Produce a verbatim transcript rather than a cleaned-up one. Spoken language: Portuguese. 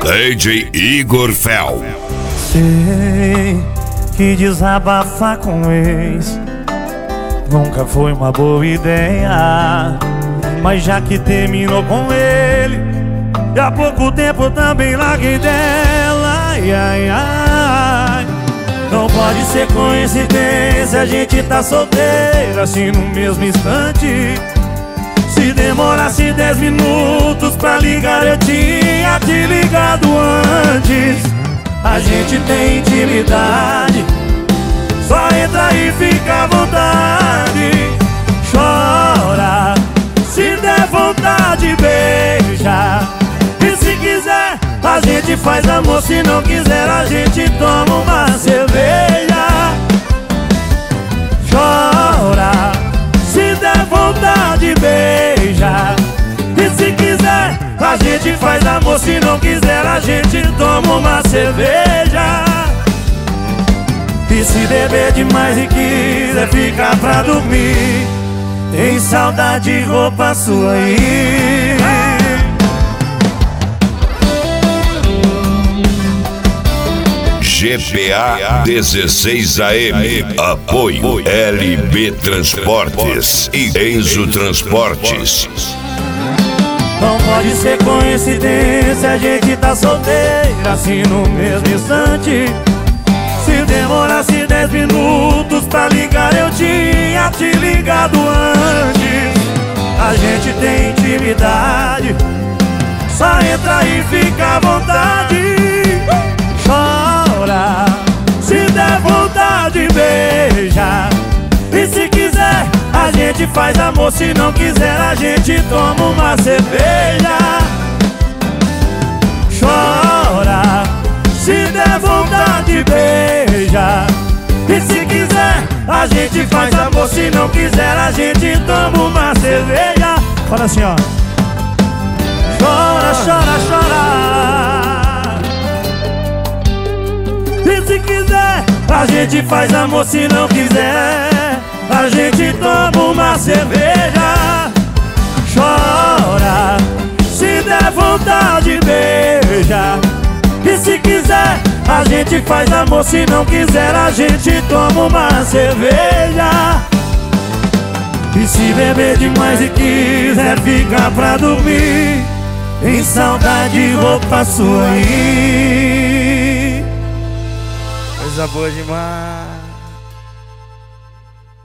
D J Igor Fel. Sei que desabafar com ex nunca foi uma boa ideia, mas já que terminou com ele, e há pouco tempo eu também larguei dela. Ai, ai, ai. Não pode ser coincidência, a gente tá solteiro assim no mesmo instante. Se demorasse dez minutos pra ligar, eu tinha te ligado antes. A gente tem intimidade, só entra e fica à vontade. Chora, se der vontade, beija. E se quiser, a gente faz amor. Se não quiser, a gente toma uma cerveja. Chora, se der vontade, beija. E se quiser, a gente faz amor. Se não quiser, a gente toma uma cerveja. E se beber demais e quiser ficar pra dormir, tem saudade, roupa sua aí. G P A dezesseis A M. Apoio L B Transportes e Enzo Transportes. Não pode ser coincidência, a gente tá solteiro assim no mesmo instante. Se demorasse dez minutos pra ligar, eu tinha te ligado antes. A gente tem intimidade, só entra e fica à vontade. Chora, se der vontade, beija. E se quiser, a gente faz amor. Se não quiser, a gente toma uma cerveja. Chora, se der vontade, beija. E se quiser, a gente faz amor. Se não quiser, a gente toma uma cerveja. Fala assim, ó. Chora, chora, chora. E se quiser, a gente faz amor. Se não quiser, a gente toma uma cerveja. Chora, se der vontade, beija. E se quiser, a gente faz amor. Se não quiser, a gente toma uma cerveja. E se beber demais e quiser ficar pra dormir, em saudade, roupa sua aí. Coisa boa demais.